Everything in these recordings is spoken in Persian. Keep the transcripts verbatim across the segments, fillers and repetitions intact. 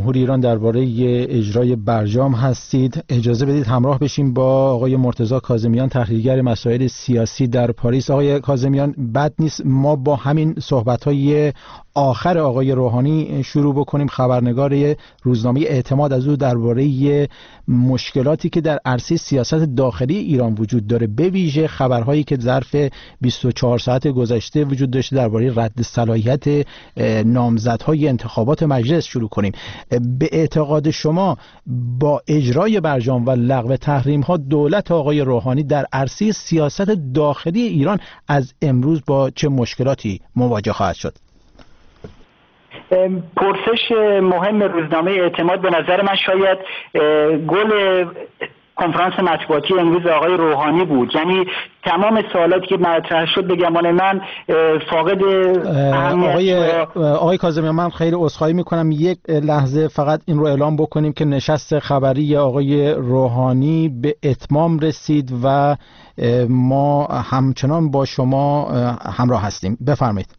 جمهوری ایران درباره اجرای برجام هستید. اجازه بدید همراه بشیم با آقای مرتضی کاظمیان، تحلیلگر مسائل سیاسی در پاریس. آقای کاظمیان، بد نیست ما با همین صحبت‌های آخر آقای روحانی شروع بکنیم. خبرنگار روزنامه اعتماد از او درباره مشکلاتی که در عرصه سیاست داخلی ایران وجود داره، به ویژه خبرهایی که ظرف بیست و چهار ساعت گذشته وجود داشته درباره رد صلاحیت نامزدهای انتخابات مجلس شروع کنیم. به اعتقاد شما با اجرای برجام و لغو تحریم ها دولت آقای روحانی در عرصه سیاست داخلی ایران از امروز با چه مشکلاتی مواجه خواهد شد؟ پرسش مهم روزنامه اعتماد به نظر من شاید گل کنفرانس مطبوعاتی امروز آقای روحانی بود. یعنی تمام سوالاتی که مطرح شد به گمان من فاقد اهمیت. آقای آقای کاظمیان، من خیلی عذرخواهی میکنم، یک لحظه فقط این رو اعلام بکنیم که نشست خبری آقای روحانی به اتمام رسید و ما همچنان با شما همراه هستیم. بفرمایید.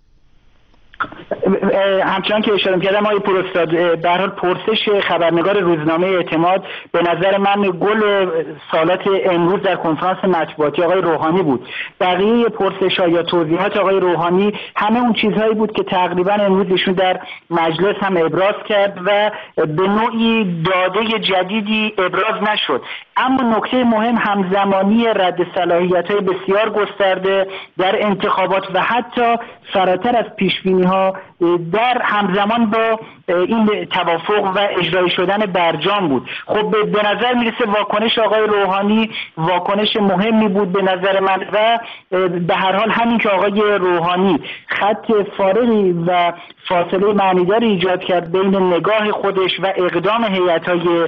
همچنان که اشاره کردم آقای پروستاد، به هر حال پرسش خبرنگار روزنامه اعتماد به نظر من گل سوالات امروز در کنفرانس مطبوعاتی آقای روحانی بود. بقیه پرسش‌ها یا توضیحات آقای روحانی همه اون چیزهایی بود که تقریبا امروز ایشون در مجلس هم ابراز کرد و به نوعی داده جدیدی ابراز نشد. اما نکته مهم همزمانی رد صلاحیت‌های بسیار گسترده در انتخابات و حتی فراتر از پیش‌بینی‌ها در همزمان با این توافق و اجرایی شدن برجام بود. خب به نظر میرسه واکنش آقای روحانی واکنش مهمی بود به نظر من و به هر حال همین که آقای روحانی خط فارغی و فاصله معنیداری ایجاد کرد بین نگاه خودش و اقدام هیئت‌های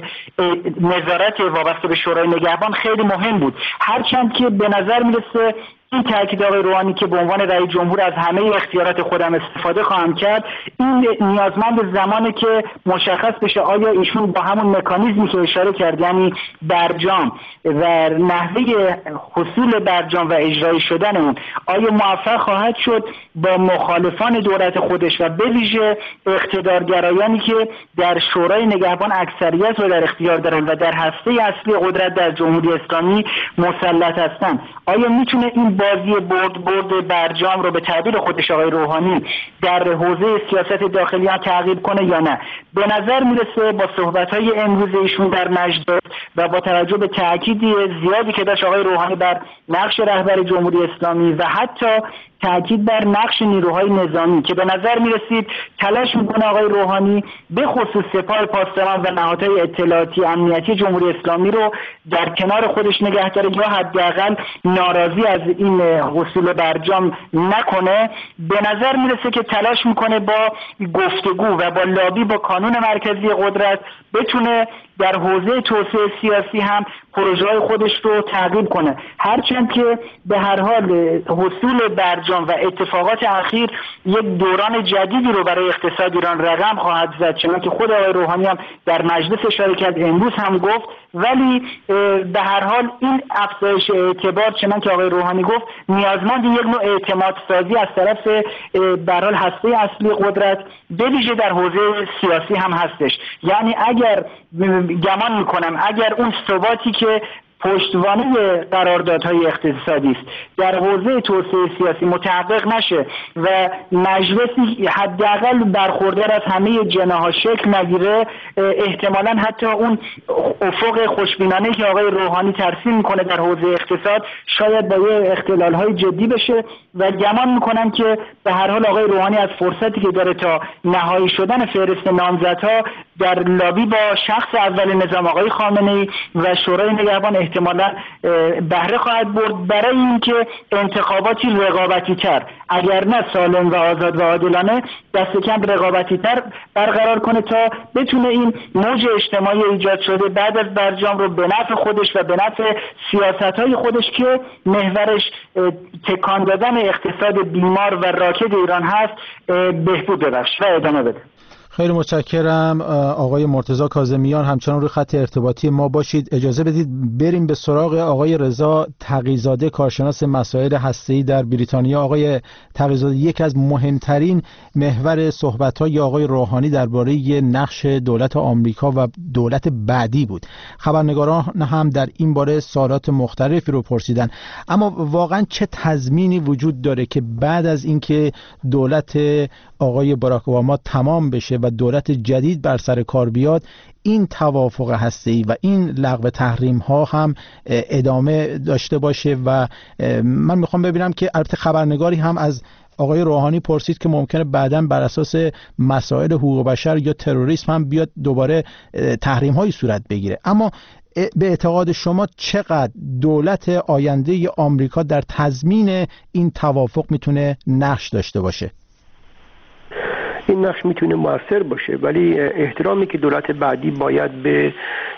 نظارت وابسته به شورای نگهبان خیلی مهم بود. هرچند که به نظر میرسه این تاکید آقای روحانی که به عنوان رئیس جمهور از همه اختیارات خودم استفاده خواهم کرد، این نیازمند زمانه که مشخص بشه آیا ایشون با همون مکانیزمی که اشاره کرد، یعنی برجام و نحوه حصول برجام و اجرایی شدن اون، آیا موفق خواهد شد با مخالفان دولت خودش و به ویژه اقتدارگرایانی که در شورای نگهبان اکثریت رو در اختیار دارن و در هسته اصلی قدرت در جمهوری اسلامی مسلط هستن، آیا میتونه این بازی برد برد برجام رو به تعبیر خودش آقای روحانی در حوزه سیاست داخلی هم تعقیب کنه یا نه؟ به نظر میرسه با صحبت‌های امروز ایشون در مجلس و با توجه به تأکید زیادی که داشت آقای روحانی بر نقش رهبر جمهوری اسلامی و حتی تأکید بر نقش نیروهای نظامی که به نظر میرسید تلاش میکنه آقای روحانی به خصوص سپاه پاسداران و نهادهای اطلاعاتی امنیتی جمهوری اسلامی رو در کنار خودش نگه داره یا حداقل ناراضی از این حصول برجام نکنه، به نظر میرسه که تلاش میکنه با گفتگو و با لابی با کانون مرکزی قدرت بتونه در حوزه توسعه سیاسی هم پروژه‌های خودش رو تعقیب کنه. هرچند که به هر حال حصول برجام و اتفاقات اخیر یک دوران جدیدی رو برای اقتصاد ایران رقم خواهد زد، چنانکه خود آقای روحانی هم در مجلس اشاره کرد، امروز هم گفت، ولی به هر حال این افزایش اعتبار چنانکه آقای روحانی گفت نیازمند یک نوع اعتماد سازی از طرف به هر حال هسته اصلی قدرت به ویژه در حوزه سیاسی هم هستش. یعنی اگر گمان میکنم اگر اون ثباتی که پشتوانه قراردادهای اقتصادی است در حوزه توسعه سیاسی متحقق نشه و مجلسی حداقل برخوردار از همه جناح‌ها شکل نگیره، احتمالاً حتی اون افق خوشبینانه که آقای روحانی ترسیم میکنه در حوزه اقتصاد شاید با یه اختلال‌های جدی بشه و گمان میکنم که به هر حال آقای روحانی از فرصتی که داره تا نهایی شدن فهرست نامزدها در لابی با شخص اول نظام آقای خامنه‌ای و شورای نگهبان احتمالاً بهره خواهد برد برای اینکه انتخاباتی رقابتی تر، اگر نه سالم و آزاد و عادلانه، دست کم رقابتی تر برقرار کنه تا بتونه این موج اجتماعی ایجاد شده بعد از برجام رو به نفع خودش و به نفع سیاست‌های خودش که محورش تکان دادن اقتصاد بیمار و راکد ایران هست بهبود ببخشه و ادامه بده. خیلی متشکرم آقای مرتضی کاظمیان، همچنان روی خط ارتباطی ما باشید. اجازه بدید بریم به سراغ آقای رضا تقی‌زاده، کارشناس مسائل هسته‌ای در بریتانیا. آقای تقی‌زاده، یک از مهمترین محور صحبت‌های آقای روحانی درباره نقش دولت آمریکا و دولت بعدی بود. خبرنگاران هم در این باره سوالات مختلفی رو پرسیدن، اما واقعا چه تضمینی وجود داره که بعد از اینکه دولت آقای باراک اوباما تمام بشه و دولت جدید بر سر کار بیاد، این توافق هسته‌ای و این لغو تحریم ها هم ادامه داشته باشه؟ و من میخوام ببینم که البته خبرنگاری هم از آقای روحانی پرسید که ممکنه بعداً بر اساس مسائل حقوق بشر یا تروریسم هم بیاد دوباره تحریم هایی صورت بگیره، اما به اعتقاد شما چقدر دولت آینده آمریکا در تضمین این توافق میتونه نقش داشته باشه؟ این نقش میتونه موثر باشه، ولی احترامی که دولت بعدی باید به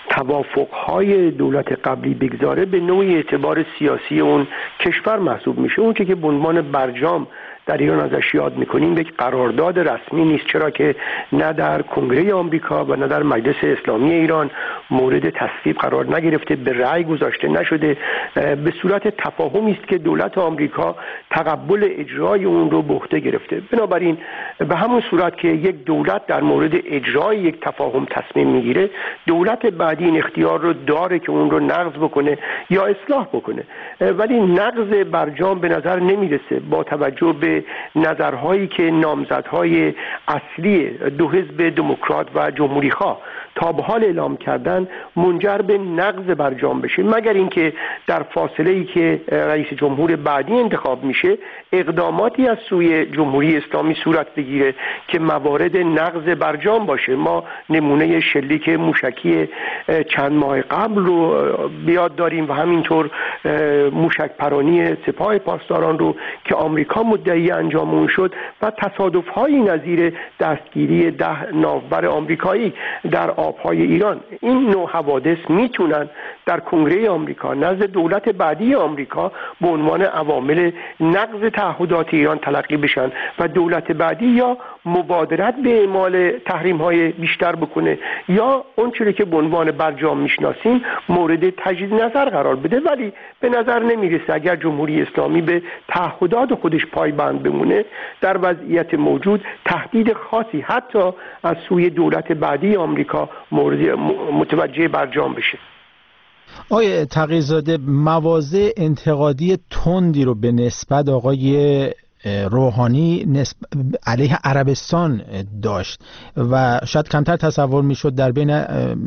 توافقهای دولت قبلی بگذاره به نوعی اعتبار سیاسی اون کشور محسوب میشه. اون که به عنوان برجام در ایران ازش یاد میکنیم یک قرارداد رسمی نیست، چرا که نه در کنگره آمریکا و نه در مجلس اسلامی ایران مورد تصویب قرار نگرفته، به رأی گذاشته نشده، به صورت تفاهمی است که دولت آمریکا تقبل اجرای اون رو به عهده گرفته. بنابراین به همون صورت که یک دولت در مورد اجرای یک تفاهم تصمیم میگیره، دولت بعدی این اختیار رو داره که اون رو نقض بکنه یا اصلاح بکنه، ولی نقض برجام به نظر نمیرسه با توجه به نظرهایی که نامزدهای اصلی دو حزب دموکرات و جمهوری خواه تا به حال اعلام کردن منجر به نقض برجام بشه، مگر اینکه در فاصله ای که رئیس جمهور بعدی انتخاب میشه اقداماتی از سوی جمهوری اسلامی صورت بگیره که موارد نقض برجام باشه. ما نمونه شلیک موشکی چند ماه قبل رو بیاد داریم و همینطور موشک پرانی سپاه پاسداران رو که آمریکا مدعی انجام اون شد و تصادف‌های نظیر دستگیری ده ناوبر آمریکایی در آبهای ایران. این نوع حوادث میتونن در کنگره آمریکا نزد دولت بعدی آمریکا به عنوان عوامل نقض تعهدات ایران تلقی بشن و دولت بعدی یا مبادرت به اعمال تحریم‌های بیشتر بکنه یا اون چیزی که به عنوان برجام میشناسیم مورد تجدید نظر قرار بده. ولی به نظر نمیرسه اگر جمهوری اسلامی به تعهدات خودش پایبند بمونه در وضعیت موجود تهدید خاصی حتی از سوی دولت بعدی آمریکا مورد متوجه برجام بشه. آقای تقی‌زاده، مواضع انتقادی تندی رو به نسبت آقای روحانی نسب... علیه عربستان داشت و شاید کمتر تصور میشد در بین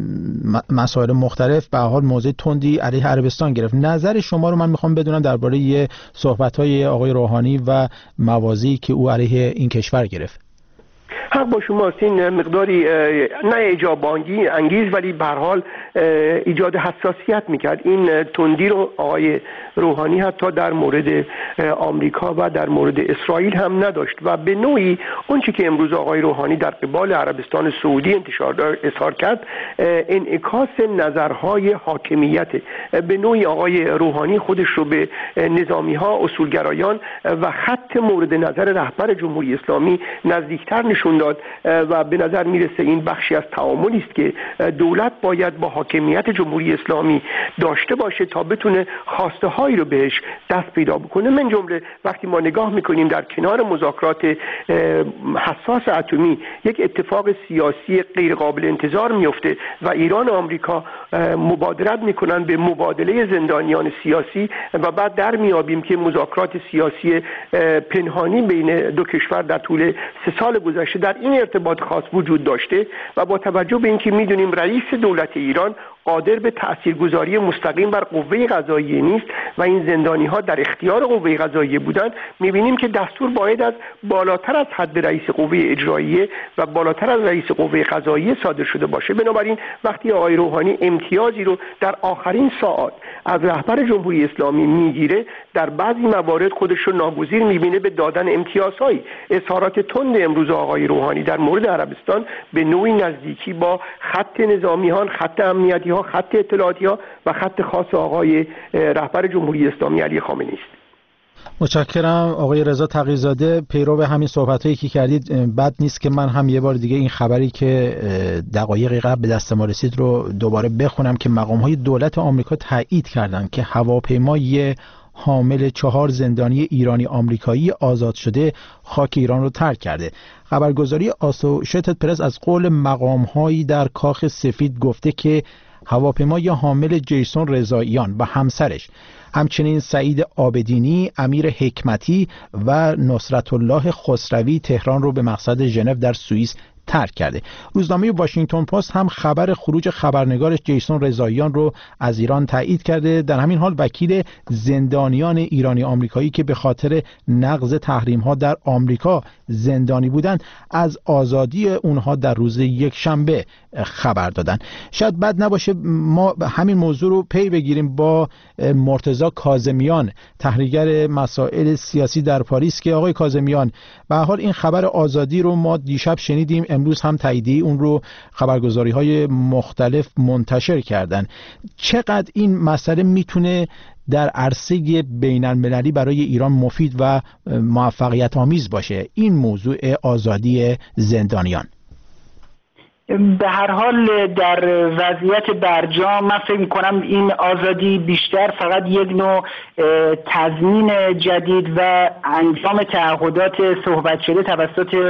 مسائل مختلف به حال موضع تندی علیه عربستان گرفت. نظر شما رو من میخوام بدونم درباره صحبت‌های آقای روحانی و مواضعی که او علیه این کشور گرفت. حق با شماست، این مقداری نه اعجاب انگیز ولی به هر حال ایجاد حساسیت میکرد. این تندی رو آقای روحانی حتی در مورد آمریکا و در مورد اسرائیل هم نداشت و به نوعی اون چی که امروز آقای روحانی در قبال عربستان سعودی انتشار اظهار کرد انعکاس نظرهای حاکمیت. به نوعی آقای روحانی خودش رو به نظامی ها، اصولگرایان و خط مورد نظر رهبر جمهوری اسلامی نزدیکتر نشون داد و به نظر میرسه این بخشی از تعاملی است که دولت باید با حاکمیت جمهوری اسلامی داشته باشه تا بتونه خواسته هایی رو بهش دست پیدا بکنه. من جمله وقتی ما نگاه میکنیم در کنار مذاکرات حساس اتمی یک اتفاق سیاسی غیر قابل انتظار میفته و ایران و آمریکا مبادرت میکنن به مبادله زندانیان سیاسی و بعد در میابیم که مذاکرات سیاسی پنهانی بین دو کشور در طول سه سال گذشته در این ارتباط خاص وجود داشته و با توجه به اینکه میدونیم رئیس دولت ایران قادر به تاثیرگذاری مستقیم بر قوه قضاییه نیست و این زندانی ها در اختیار قوه قضاییه بودند، میبینیم که دستور باید از بالاتر از حد رئیس قوه اجراییه و بالاتر از رئیس قوه قضاییه صادر شده باشه. بنابراین وقتی آقای روحانی امتیازی رو در آخرین ساعات از رهبر جمهوری اسلامی میگیره در بعضی موارد خودش رو ناگزیر میبینه به دادن امتیازهایی. اظهارات تند امروز آقای روحانی در مورد عربستان به نوعی نزدیکی با خط نظامیان، خط امنیتی ها، خط اطلاعاتی ها و خط خاص آقای رهبر جمهوری اسلامی علی خامنه‌ای است. متشکرم آقای رضا تقی‌زاده. پیرو همین صحبتایی که کردید، بد نیست که من هم یه بار دیگه این خبری که دقایقی قبل به دست ما رسید رو دوباره بخونم که مقام‌های دولت آمریکا تایید کردند که هواپیمای حامل چهار زندانی ایرانی آمریکایی آزاد شده خاک ایران رو ترک کرده. خبرگزاری آسوشیتد پرس از قول مقام‌هایی در کاخ سفید گفته که هواپیمای حامل جیسون رضاییان و همسرش، همچنین سعید عابدینی، امیر حکمتی و نصرت الله خسروی تهران رو به مقصد ژنو در سوئیس ترک کرده. روزنامه واشنگتن پست هم خبر خروج خبرنگارش جیسون رضاییان رو از ایران تایید کرده. در همین حال وکیل زندانیان ایرانی آمریکایی که به خاطر نقض تحریم ها در آمریکا زندانی بودند از آزادی اونها در روز یک شنبه خبر دادن. شاید بد نباشه ما همین موضوع رو پی بگیریم با مرتضی کاظمیان، تحلیلگر مسائل سیاسی در پاریس، که آقای کاظمیان به هر حال این خبر آزادی رو ما دیشب شنیدیم، امروز هم تاییدی اون رو خبرگزاری‌های مختلف منتشر کردن. چقدر این مسئله میتونه در عرصه بین المللی برای ایران مفید و موفقیت آمیز باشه، این موضوع آزادی زندانیان؟ به هر حال در وضعیت برجام من فکر می‌کنم این آزادی بیشتر فقط یک نوع تضمین جدید و انجام تعهدات صحبت شده توسط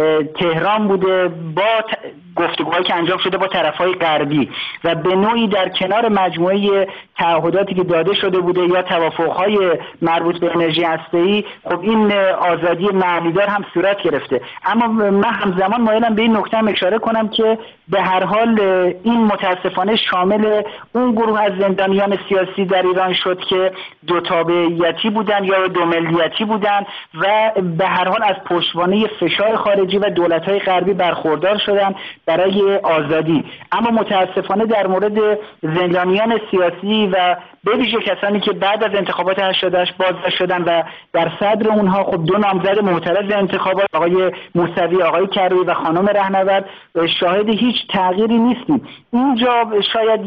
تهران بوده با گفتگوهایی که انجام شده با طرف‌های غربی و به نوعی در کنار مجموعه تعهداتی که داده شده بوده یا توافق‌های مربوط به انرژی هسته‌ای، خب این آزادی معنیدار هم صورت گرفته. اما من همزمان مایلم به این نکته هم اشاره کنم که به هر حال این متاسفانه شامل اون گروه از زندانیان سیاسی در ایران شد که دو تابعیتی بودن یا دو ملیتی بودن و به هر حال از پشتوانه فشار خارجی و دولت‌های غربی برخوردار شدن برای آزادی. اما متاسفانه در مورد زندانیان سیاسی و به ویژه کسانی که بعد از انتخابات هشتاد و هشت بازداشت شدن و در صدر اونها خب دو نامزد معترض انتخابات، آقای موسوی، آقای کروی و خانم رهنورد، شاهد هیچ تغییری نیستیم. اینجا شاید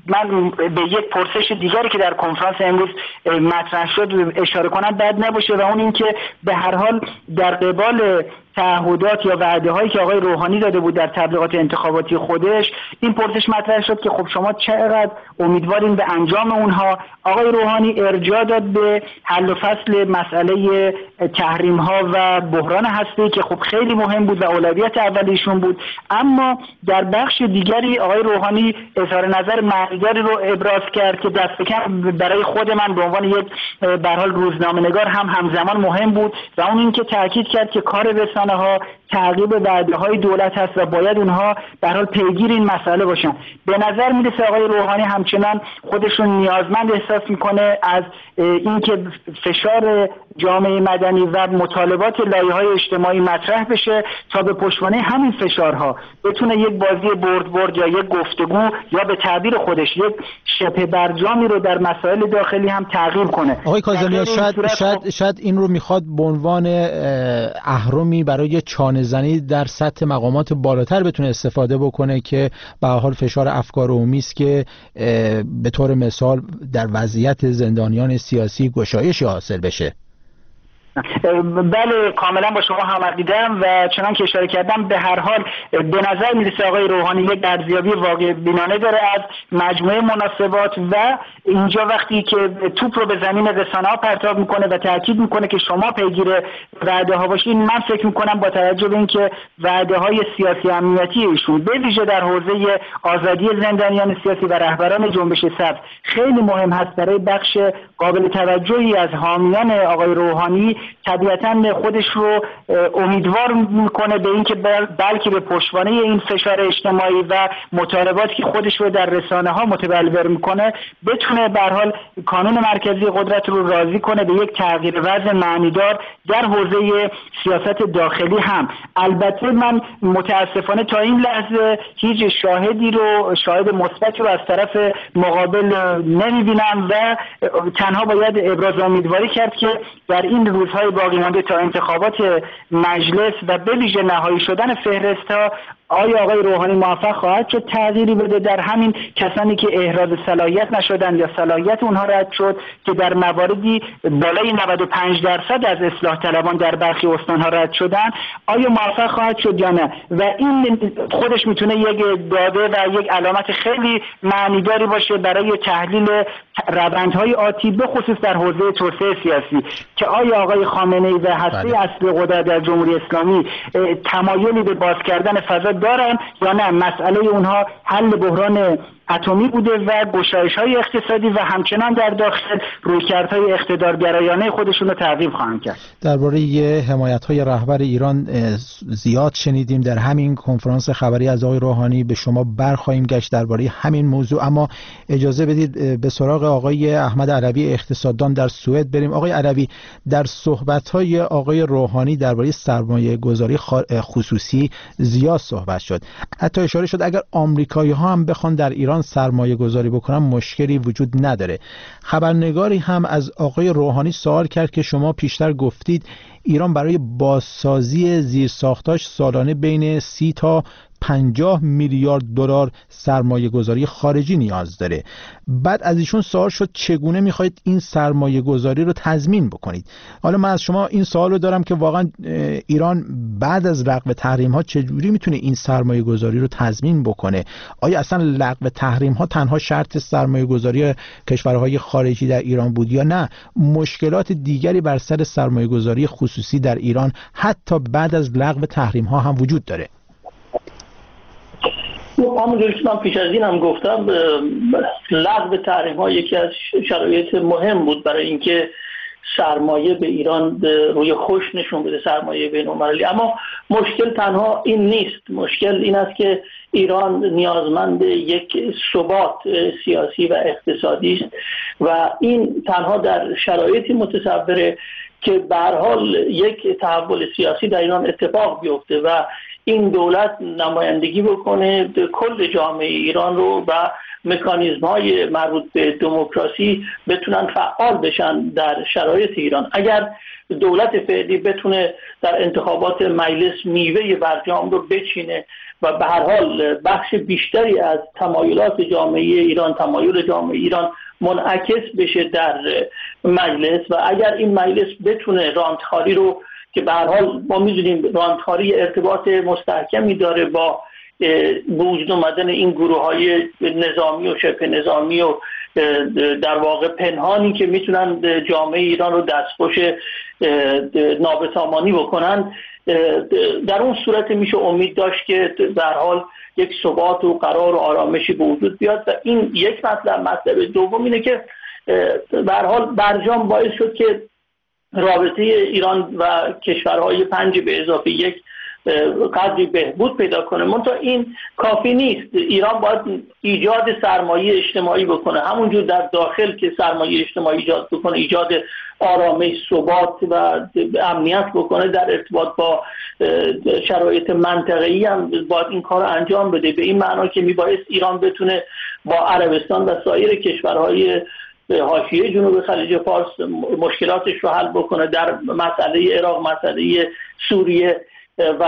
من به یک پرسش دیگری که در کنفرانس امروز مطرح شد اشاره کنم بد نباشه و اون این که به هر حال در قبال تعهدات یا وعده هایی که آقای روحانی داده بود در تبلیغات انتخاباتی خودش، این پرسش مطرح شد که خب شما چقدر امیدوارین به انجام اونها؟ آقای روحانی ارجاع داد به حل و فصل مسئله تحریم ها و بحران هسته‌ای که خب خیلی مهم بود و اولویت اولیشون بود، اما در بخش دیگری آقای روحانی اظهار نظر معنیداری رو ابراز کرد که دست کم برای خود من به عنوان یک به هر حال روزنامه‌نگار هم همزمان مهم بود و اون این که تاکید کرد که کار رسانه ها تعقیب وعده های دولت هست و باید اونها به هر حال پیگیر این مسئله باشن. به نظر میرسه آقای روحانی همچنان خودشون نیازمند احساس میکنه از اینکه فشار جامعه مدنی و مطالبات لایه‌های اجتماعی مطرح بشه تا به پشتوانه همین فشارها بتونه یک بازی برد برد یا یک گفتگو یا به تعبیر خودش یک شبه برجامی رو در مسائل داخلی هم تعقیب کنه. آقای کاظمیان شاید شاید شاید این رو میخواد به عنوان اهرمی برای چانه زنی در سطح مقامات بالاتر بتونه استفاده بکنه که به هر حال فشار افکار عمومی است که به طور مثال در وضعیت زندانیان سیاسی گشایشی حاصل بشه. بله کاملا با شما هم دیدم و چنان که اشاره کردم به هر حال به نظر میرسه آقای روحانی یک ارزیابی واقع بینانه داره از مجموعه مناسبات و اینجا وقتی که توپ رو به زمین رسانه ها پرتاب میکنه و تاکید میکنه که شما پیگیر وعده ها باشین، من فکر میکنم با توجه به اینکه وعده های سیاسی امنیتی ایشون به ویژه در حوزه آزادی زندانیان سیاسی و رهبران جنبش سبز خیلی مهم هست برای بخش قابل توجهی از حامیان آقای روحانی، طبیعتاً خودش رو امیدوار میکنه به اینکه بلکه به پشتوانه این فشار اجتماعی و مطالباتی که خودش رو در رسانه ها متبلور میکنه بتونه به هر حال کانون مرکزی قدرت رو راضی کنه به یک تغییر وضع معنیدار در حوزه سیاست داخلی هم. البته من متاسفانه تا این لحظه هیچ شاهدی رو شاهد مثبتی رو از طرف مقابل نمیبینم و تنها باید ابراز امیدواری کرد که در این روزهای باقی مانده تا انتخابات مجلس و به ویژه نهایی شدن فهرست‌ها آیا آقای روحانی موفق خواهد شد تغییری بده در همین کسانی که احراز صلاحیت نشدن یا صلاحیت اونها رد شد که در مواردی بالای نود و پنج درصد از اصلاح طلبان در برخی استان‌ها رد شدن، آیا موفق خواهد شد یا نه؟ و این خودش میتونه یک داده و یک علامت خیلی معنیداری باشه برای تحلیل روندهای آتی به خصوص در حوزه توسعه سیاسی که آیا آقای خامنه‌ای و هسته اصلی قدرت در جمهوری اسلامی تمایلی به باز کردن فضا دارن یا نه مسئله اونها حل بحران اتمی بوده و گشایش‌های اقتصادی و همچنان در داخل رویکردهای اقتدارگرایانه خودشون رو تعقیب خواهند کرد. درباره حمایت‌های رهبر ایران زیاد شنیدیم در همین کنفرانس خبری از آقای روحانی، به شما برخواهیم گشت درباره همین موضوع، اما اجازه بدید به سراغ آقای احمد علوی اقتصاددان در سوئد بریم. آقای علوی، در صحبت‌های آقای روحانی درباره سرمایه‌گذاری خصوصی زیاد صحبت شد، حتی اشاره شد اگر آمریکایی‌ها هم بخوان در ایران سرمایه گذاری بکنن مشکلی وجود نداره. خبرنگاری هم از آقای روحانی سوال کرد که شما پیشتر گفتید ایران برای بازسازی زیرساختاش سالانه بین سی تا پنجاه میلیارد دلار سرمایه گذاری خارجی نیاز داره. بعد از ایشون سوال شد چگونه میخواید این سرمایه گذاری رو تضمین بکنید؟ حالا من از شما این سوال رو دارم که واقعا ایران بعد از لغو تحریم ها چجوری میتونه این سرمایه گذاری رو تضمین بکنه؟ آیا اصلا لغو تحریم ها تنها شرط سرمایه گذاری کشورهای خارجی در ایران بود یا نه مشکلات دیگری بر سر سرمایه گذاری خصوصی در ایران حتی بعد از لغو تحریم ها هم وجود داره؟ همونجوری که من پیش از این هم گفتم، لغو تحریم ها یکی از شرایط مهم بود برای اینکه سرمایه به ایران روی خوش نشون بده، سرمایه بین‌المللی. اما مشکل تنها این نیست، مشکل این است که ایران نیازمند یک ثبات سیاسی و اقتصادی است و این تنها در شرایطی متصوره که به هر حال یک تحول سیاسی در ایران اتفاق بیفته و این دولت نمایندگی بکنه کل جامعه ایران رو و مکانیزم‌های مربوط به دموکراسی بتونن فعال بشن در شرایط ایران. اگر دولت فعلی بتونه در انتخابات مجلس میوه برجام رو بچینه و به هر حال بخش بیشتری از تمایلات جامعه ایران، تمایل جامعه ایران منعکس بشه در مجلس و اگر این مجلس بتونه رانتخاری رو که به هر حال ما می‌دونیم رانتخاری ارتباط مستحکمی داره با وجود اومدن این گروه‌های نظامی و شبه نظامی و در واقع پنهانی که میتونن جامعه ایران رو دستخوش نابسامانی بکنن، در اون صورت میشه امید داشت که به هر حال یک ثبات و قرار و آرامشی به وجود بیاد. و این یک مطلب. مطلب دوم اینه که به هر حال برجام باعث شد که رابطه ایران و کشورهای پنج به اضافه یک قدری بهبود پیدا کنه. منتها این کافی نیست. ایران باید ایجاد سرمایه اجتماعی بکنه، همونجور در داخل که سرمایه اجتماعی ایجاد بکنه، ایجاد آرامش، ثبات و امنیت بکنه، در ارتباط با شرایط منطقه‌ای هم باید این کار رو انجام بده. به این معنا که میبایست ایران بتونه با عربستان و سایر کشورهای حاشیه جنوب خلیج فارس مشکلاتش رو حل بکنه، در مسئله عراق، مسئله سوریه و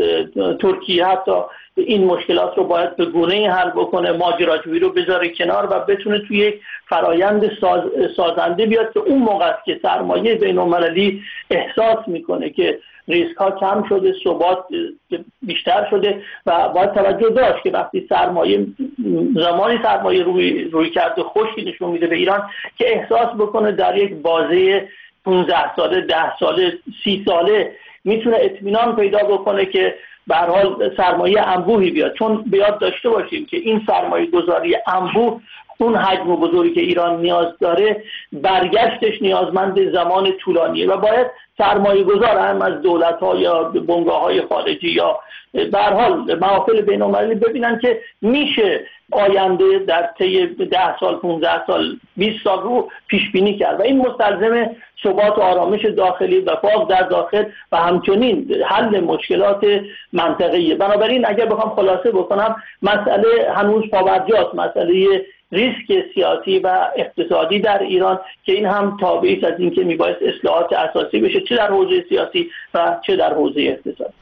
ترکیه حتی این مشکلات رو باید به گونه‌ای حل بکنه، ماجراجویی رو بذاره کنار و بتونه توی یک فرایند ساز، سازنده بیاد که اون موقع است که سرمایه بین‌المللی احساس میکنه که ریسک ها کم شده، ثبات بیشتر شده و باید توجه داشت که وقتی سرمایه زمانی سرمایه روی روی کرده خوشی نشون میده به ایران که احساس بکنه در یک بازه پانزده ساله، ده ساله، سی ساله میتونه اطمینان پیدا بکنه که به هر حال سرمایه انبوهی بیاد. چون به یاد داشته باشیم که این سرمایه گذاری انبوه اون حجم بزرگی که ایران نیاز داره برگشتش نیازمند زمان طولانیه و باید سرمایه گذار هم از دولت ها یا بنگاه های خارجی یا به هر حال محافل بین المللی ببینن که میشه آینده در طی ده سال، پانزده سال، بیست سال رو پیش بینی کرد و این مستلزم ثبات و آرامش داخلی و فاق در داخل و همچنین حل مشکلات منطقه‌ای. بنابراین اگر بخوام خلاصه بکنم، مسئله هنوز پابرجاست، مسئله ریسک سیاسی و اقتصادی در ایران که این هم تابعی از این که میبایست اصلاحات اساسی بشه، چه در حوزه سیاسی و چه در حوزه اقتصادی.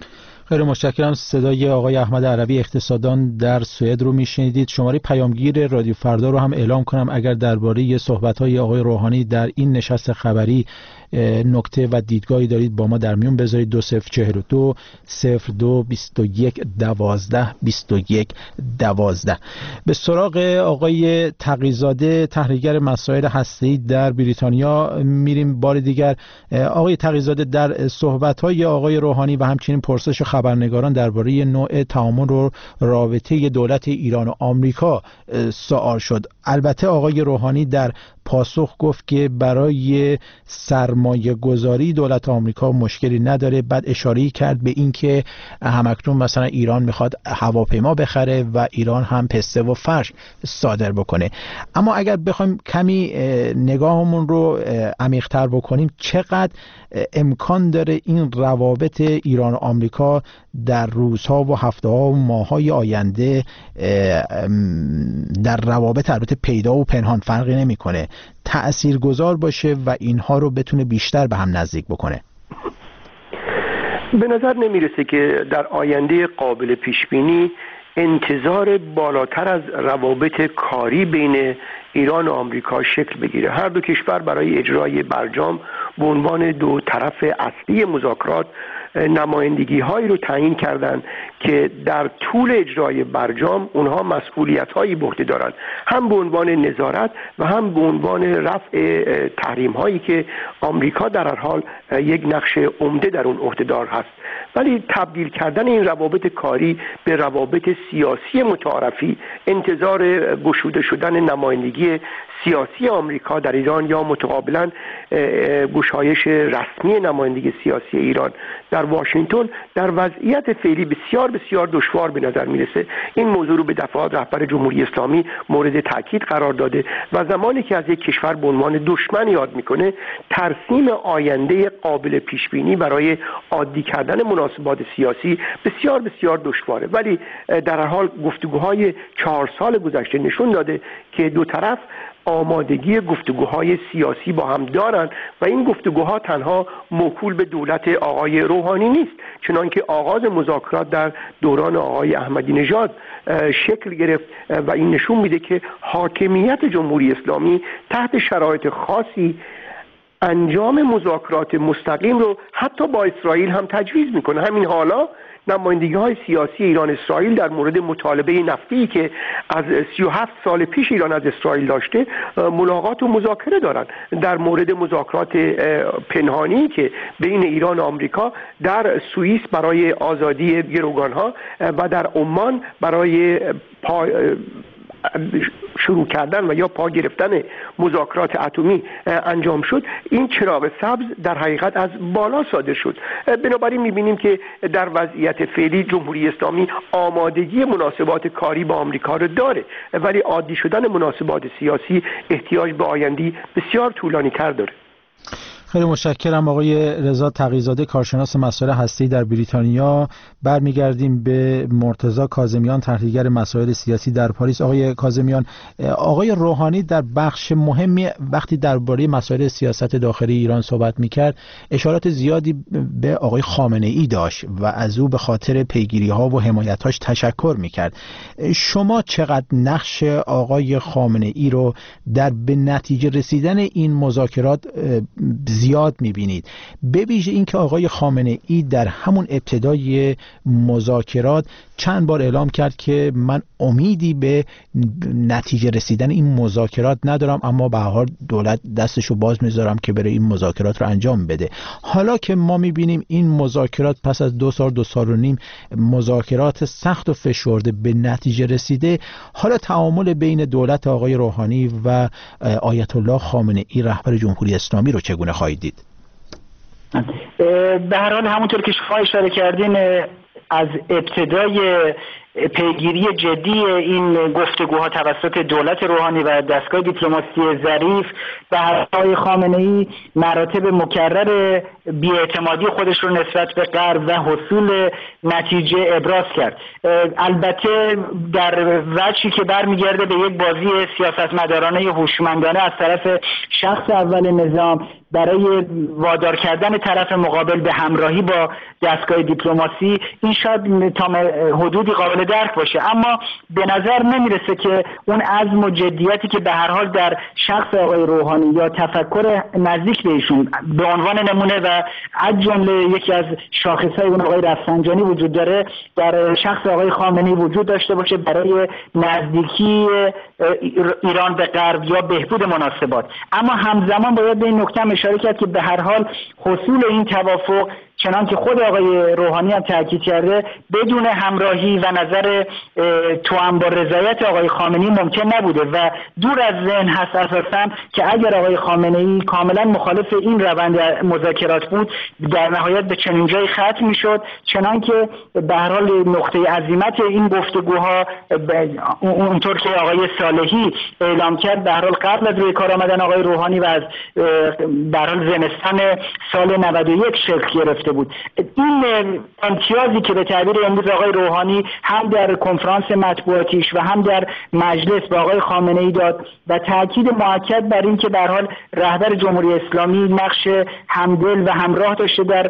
خیلی متشکرم. صدای آقای احمد عربی اقتصاددان در سوئد رو میشنیدید. شماره پیامگیر رادیو فردا رو هم اعلام کنم اگر درباره صحبت‌های آقای روحانی در این نشست خبری نکته و دیدگاهی دارید با ما در میون بذارید. دو صفر چهل و دو صفر دو بیست و یک دوازده بیست و یک دوازده. به سراغ آقای تقی‌زاده تحلیلگر مسائل هسته‌ای در بریتانیا میریم بار دیگر. آقای تقی‌زاده، در صحبت‌های آقای روحانی و همچنین پرسش خبرنگاران درباره نوع تعامل و رابطه دولت ایران و آمریکا سوال شد. البته آقای روحانی در پاسخ گفت که برای سرمایه گذاری دولت آمریکا مشکلی نداره. بعد اشاره کرد به این که همکنون مثلا ایران میخواد هواپیما بخره و ایران هم پسته و فرش صادر بکنه. اما اگر بخوایم کمی نگاهمون رو عمیق‌تر بکنیم، چقدر امکان داره این روابط ایران و آمریکا در روزها و هفته‌ها و ماه‌های آینده در روابط البته پیدا و پنهان فرقی نمی‌کنه تأثیرگذار باشه و اینها رو بتونه بیشتر به هم نزدیک بکنه؟ به نظر نمیرسه که در آینده قابل پیشبینی انتظار بالاتر از روابط کاری بین ایران و آمریکا شکل بگیره. هر دو کشور برای اجرای برجام به عنوان دو طرف اصلی مذاکرات نمایندگی هایی رو تعیین کردند که در طول اجرای برجام اونها مسئولیت هایی به عهده دارند، هم به عنوان نظارت و هم به عنوان رفع تحریم هایی که آمریکا در هر حال یک نقش عمده در اون عهدهدار هست. ولی تبدیل کردن این روابط کاری به روابط سیاسی متعارفی، انتظار گشوده شدن نمایندگی سیاسی آمریکا در ایران یا متقابلا گشایش رسمی نمایندگی سیاسی ایران در واشنگتن در وضعیت فعلی بسیار بسیار دشوار به نظر میرسه. این موضوع رو به دفعات رهبر جمهوری اسلامی مورد تاکید قرار داده و زمانی که از یک کشور به عنوان دشمن یاد میکنه، ترسیم آینده قابل پیش بینی برای عادی کردن مناسبات سیاسی بسیار بسیار دشواره. ولی در هر حال گفتگوهای چهار سال گذشته نشون داده که دو طرف آمادگی گفتگوهای سیاسی با هم دارند و این گفتگوها تنها موکول به دولت آقای روحانی نیست، چنانکه آغاز مذاکرات در دوران آقای احمدی نژاد شکل گرفت و این نشون میده که حاکمیت جمهوری اسلامی تحت شرایط خاصی انجام مذاکرات مستقیم رو حتی با اسرائیل هم تجویز میکنه. همین حالا نمایندگی های سیاسی ایران اسرائیل در مورد مطالبه نفتی که از سی و هفت سال پیش ایران از اسرائیل داشته ملاقات و مذاکره دارند. در مورد مذاکرات پنهانی که بین ایران و آمریکا در سوئیس برای آزادی گروگانها و در عمان برای پا شروع کردن و یا پا گرفتن مذاکرات اتمی انجام شد، این چراغ سبز در حقیقت از بالا صادر شد. بنابراین می‌بینیم که در وضعیت فعلی جمهوری اسلامی آمادگی مناسبات کاری با آمریکا رو داره، ولی عادی شدن مناسبات سیاسی احتیاج به آینده بسیار طولانی تر داره. خیلی متشکرم آقای رضا تقی‌زاده، کارشناس مسائل هسته‌ای در بریتانیا. برمیگردیم به مرتضی کاظمیان، تحلیلگر مسائل سیاسی در پاریس. آقای کاظمیان، آقای روحانی در بخش مهمی وقتی درباره مسائل سیاست داخلی ایران صحبت می‌کرد، اشارات زیادی به آقای خامنه‌ای داشت و از او به خاطر پیگیری‌ها و حمایت‌هاش تشکر می‌کرد. شما چقدر نقش آقای خامنه‌ای رو در به نتیجه رسیدن این مذاکرات زیاد می‌بینید؟ به ویژه اینکه آقای خامنه‌ای در همون ابتدای مذاکرات چند بار اعلام کرد که من امیدی به نتیجه رسیدن این مذاکرات ندارم، اما به هر حال دولت دستشو باز میذارم که بره این مذاکرات رو انجام بده. حالا که ما می‌بینیم این مذاکرات پس از دو سال دو سال و نیم مذاکرات سخت و فشرده به نتیجه رسیده، حالا تعامل بین دولت آقای روحانی و آیت الله خامنه‌ای رهبر جمهوری اسلامی رو چگونه خواهید دید؟ به هر حال همونطور که شما اشاره کردین، از ابتدای پیگیری جدی این گفتگوها توسط دولت روحانی و دستگاه دیپلماسی ظریف به حرفهای خامنه‌ای مراتب مکرر بی‌اعتمادی خودش رو نسبت به غرب و حصول نتیجه ابراز کرد. البته در وجهی که برمیگرده به یک بازی سیاستمدارانه هوشمندانه از طرف شخص اول نظام برای وادار کردن طرف مقابل به همراهی با دستگاه دیپلماسی، این شاید تا حدودی قابل درک باشه، اما به نظر نمیرسه که اون عزم و جدیتی که به هر حال در شخص آقای روحانی یا تفکر نزدیک به ایشون به عنوان نمونه و از جمله یکی از شاخصهای اون آقای رفسنجانی وجود داره، در شخص آقای خامنه‌ای وجود داشته باشه برای نزدیکی ایران به غرب یا بهبود مناسبات. اما همزمان باید به این نکته اشاره کرد که به هر حال حصول این توافق، چنان که خود آقای روحانی هم تاکید کرده، بدون همراهی و نظر توأم با رضایت آقای خامنه‌ای ممکن نبوده و دور از ذهن هست اساساً که اگر آقای خامنه‌ای کاملا مخالف این روند مذاکرات بود، در نهایت به چنین جایی ختم می‌شد، چنان که به هر حال نقطه عزیمت این گفتگوها اونطور که آقای صالحی اعلام کرد، به هر حال قبل از روی کار آمدن آقای روحانی و از به هر حال زمستان سال نود و یک شکل گرفته بود. این امتیازی که به تعبیر امروز آقای روحانی هم در کنفرانس مطبوعاتیش و هم در مجلس به آقای خامنه‌ای داد و تاکید مؤکد بر این که به هر حال رهبر جمهوری اسلامی نقش همدل و همراه داشته در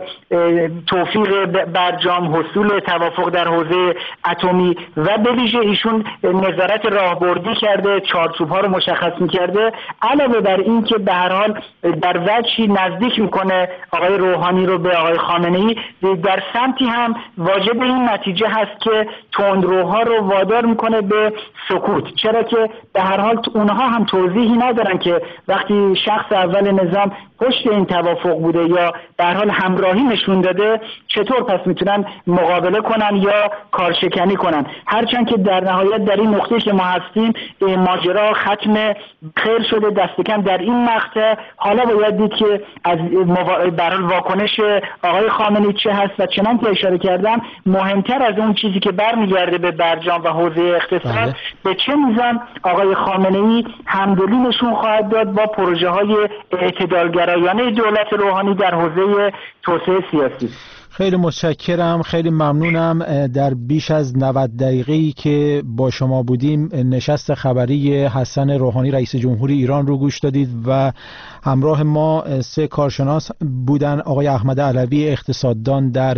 توفیق برجام، حصول توافق در حوزه اتمی و به ویژه ایشون نظارت راهبردی کرده، چارچوب‌ها رو مشخص می‌کرده، علاوه بر این که به هر حال در وجهی نزدیک می‌کنه آقای روحانی رو به آقای خامنه‌ای، در سمتی هم واجب این نتیجه هست که تندروها رو وادار میکنه به سکوت، چرا که به هر حال اونها هم توضیحی ندارن که وقتی شخص اول نظام پشت این توافق بوده یا به هر حال همراهی نشون داده، چطور پس میتونن مقابله کنن یا کارشکنی کنن. هرچند که در نهایت در این نقطه که ما هستیم ماجرا ختم خیر شده، دست کم در این مقطع. حالا باید دید که از به هر حال واکنش آقای خامنه‌ای چه هست و چنان که اشاره کردم، مهمتر از اون چیزی که برمیگرده به برجام و حوزه اقتصاد، به چه میزان آقای خامنه‌ای همدلی نشون خواهد داد با پروژه های اعتدالگرایانه دولت روحانی در حوزه توسعه سیاسی. خیلی متشکرم، خیلی ممنونم. در بیش از نود دقیقه‌ای که با شما بودیم نشست خبری حسن روحانی رئیس جمهوری ایران رو گوش دادید و همراه ما سه کارشناس بودن: آقای احمد علوی اقتصاددان در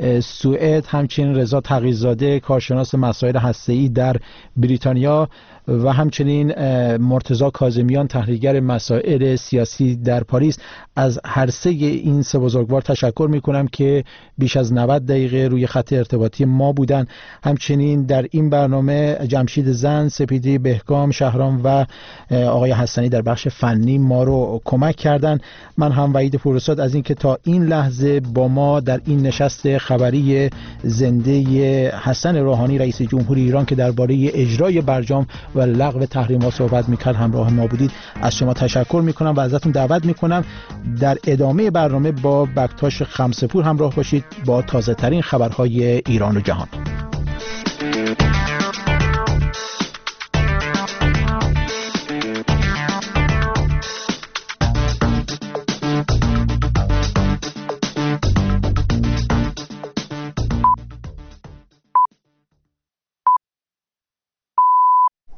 سوئد، همچنین رضا تقی‌زاده کارشناس مسائل هسته‌ای در بریتانیا و همچنین مرتضی کاظمیان تحلیلگر مسائل سیاسی در پاریس. از هر سه این سه بزرگوار تشکر میکنم که بیش از نود دقیقه روی خط ارتباطی ما بودن. همچنین در این برنامه جمشید زن، سپیدی بهگام، شهرام و آقای حسنی در بخش فنی ما رو کمک کردن. من هم وحید پورساد از این که تا این لحظه با ما در این نشست خبری زنده حسن روحانی رئیس جمهوری ایران که درباره اجرای برجام و لغو تحریم‌ها صحبت می‌کرد همراه ما بودید، از شما تشکر می‌کنم و ازتون دعوت می‌کنم در ادامه برنامه با بکتاش خمسه‌پور همراه باشید با تازه‌ترین خبرهای ایران و جهان.